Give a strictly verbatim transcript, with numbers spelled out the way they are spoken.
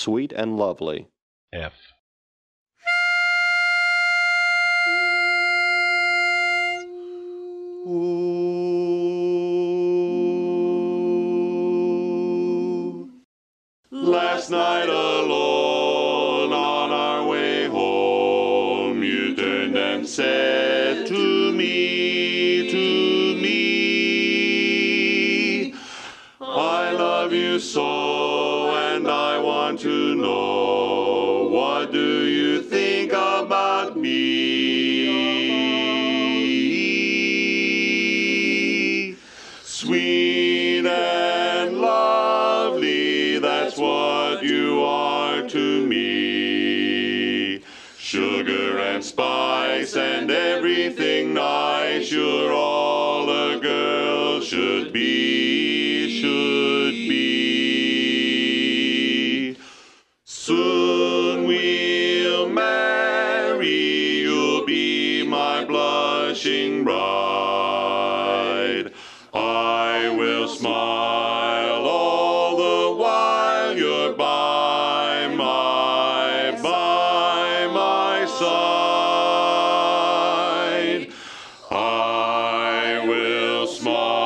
sweet and lovely. F. Ooh. Last night alone on our way home, you turned and said to me, to me, I love you so and I want to know, what do you think about me? Sweet and lovely, that's what you are to me. Sugar and spice and everything nice, you're all a girl should be, should be. Soon we'll marry, you'll be my blushing bride. I will smile all the while you're by my, by my side. I will smile.